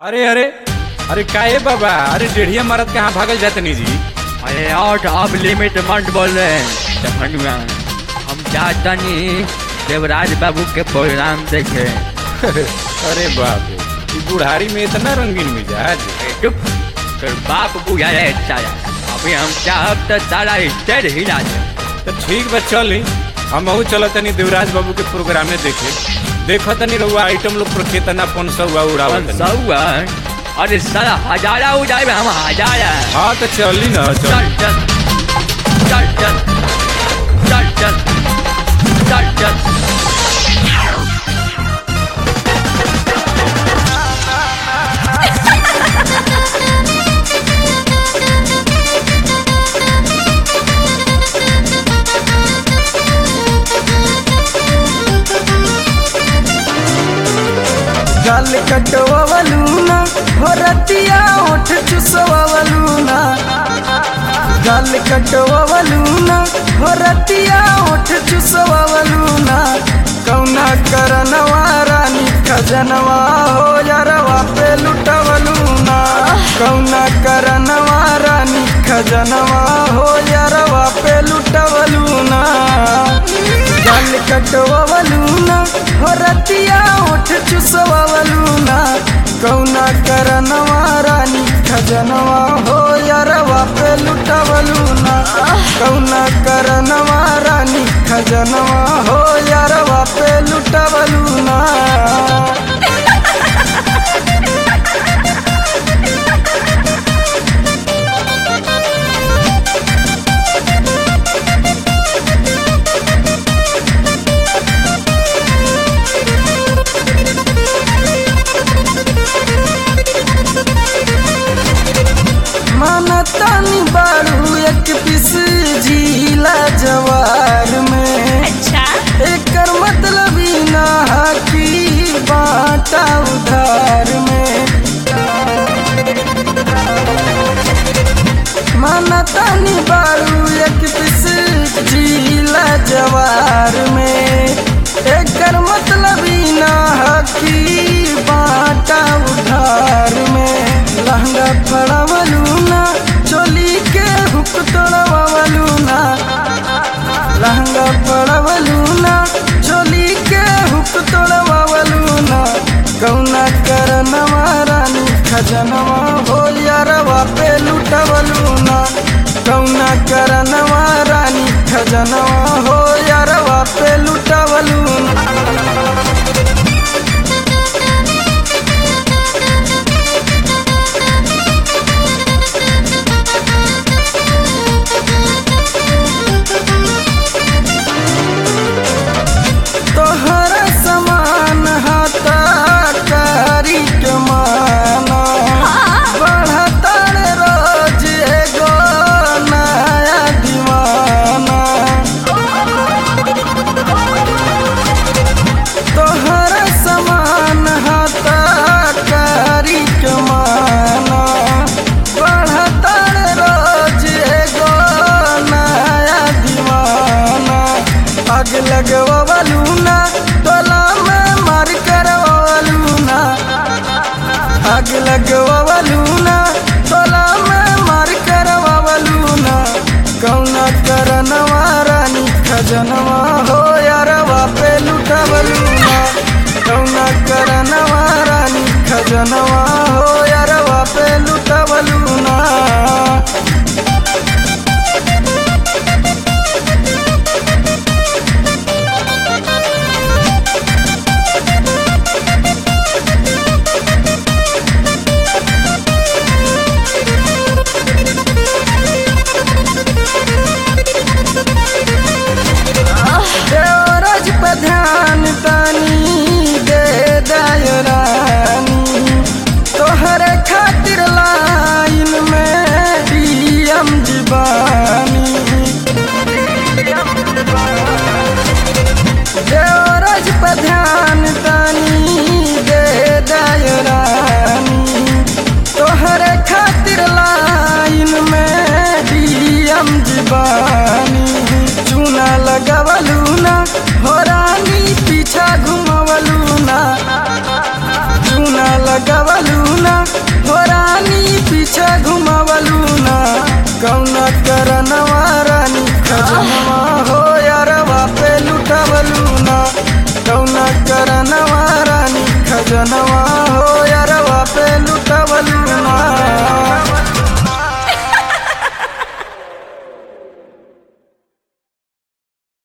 अरे अरे अरे काहे बाबा, अरे डेढ़िया मारत कहाँ भागल जातनी जी। अरे आउट ऑफ लिमिट मत बोल रहे हैं धनुआ। हम चाहता नहीं देवराज बाबू के प्रोग्राम देखे। अरे बाप रे, ई बुढ़ारी में इतना रंगीन मिजाज। चुप कर बाप बुझा रहे सारा। अभी हम चाहब तो सारा स्टेज हिला दे। तो ठीक बा, चल हम चलत तनी देवराज बाबू के प्रोग्राम में देखे। देखो तनी रहुआ आइटम लोग पर कितना 500 उड़ावत। 500? अरे सारा हजारा उड़ाए हम हजारा। हाँ तो चली ना, चल चल चल चल चल चल चल चल। गाल कटवलूना हो रतिया ओठ चुसवलूना। गाल कटवलूना हो रतिया ओठ चुसवलूना। कौना करनवा रानी खजनवा हो यारवा पे लुटवलूना। कौना करनवा रानी खजनवा हो यारवा पे लुटवलूना। गाल कटवलूना हो रतिया ओठ चुसवलूना। कौना करनवा रानी खजनवा हो यारवा पे लुटवलूना। कौना करनवा रानी खजनवा हो यारवा पे लुटवलूना। मानतानी बारू एक पीस झीला जवार में। अच्छा एकर मतलब ही ना कि बाटा उधार में। मानतानी बारू एक पीस झीला जवार में। एकर मतलब ही ना कि बाटा उधार में। लहंगा फड़वलूना चोली के हुक तोड़वलूना। लहंगा फड़वलूना चोली के हुक तोड़वलूना। कौना करनवा रानी खजनवा हो यारवा पे लुटवलूना। कौना करनवा रानी खजनवा हो यारवा पे लुटवलूना। तोहरा समान हाथा कारी के माना। बढ़ता रोज एगो नया दीवाना। तोहरा समान हाथा कारी के माना। बढ़ता रोज एगो नया दीवाना। आग लगवलूना टोला में मार करवलूना। आग लगवलूना टोला में मार करवलूना। कौना करनवा रानी खजनवा हो यारवा पे लुटवलूना। कौना करनवा रानी खजनवा हो यारवा पे लुटवलूना। देवराज पे ध्यान तानी दे दायरानी। तोहरे खातिर लाइन में चरणवा रानी खजनवा हो यारवा पे लुटवलू ना।